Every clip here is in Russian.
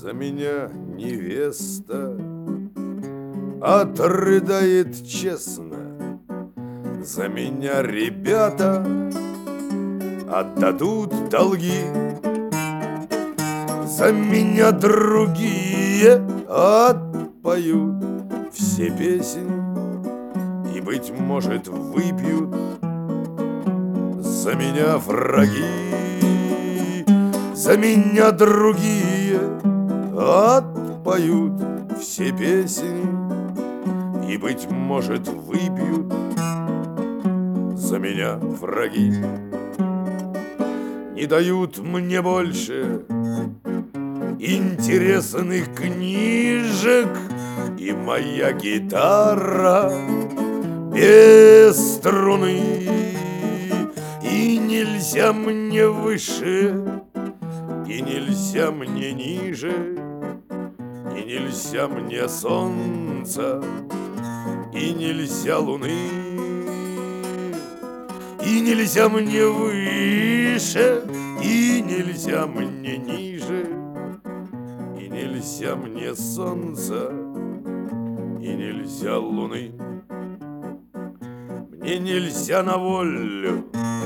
За меня невеста отрыдает честно, за меня ребята отдадут долги, за меня другие отпоют все песни и, быть может, выпьют за меня враги, за меня другие отпоют все песни и, быть может, выпьют за меня враги. Не дают мне больше интересных книжек, и моя гитара без струны, и нельзя мне выше, и нельзя мне ниже, и нельзя мне солнца, и нельзя луны, и нельзя мне выше, и нельзя мне ниже, и нельзя мне солнца, и нельзя луны. Мне нельзя на волю,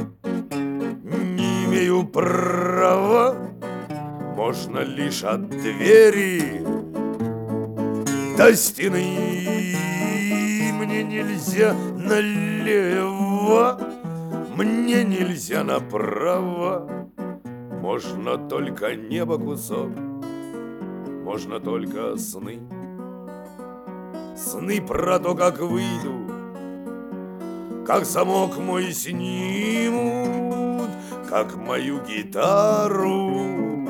не имею права, можно лишь от двери до стены. Мне нельзя налево, мне нельзя направо, можно только небо кусок, можно только сны. Сны про то, как выйду, как замок мой снимут, как мою гитару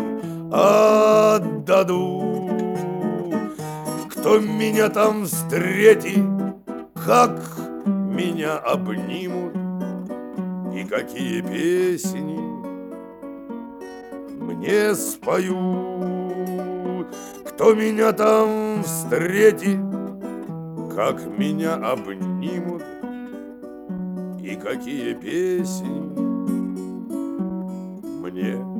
отдадут. Кто меня там встретит, как меня обнимут, и какие песни мне споют. Кто меня там встретит, как меня обнимут, и какие песни мне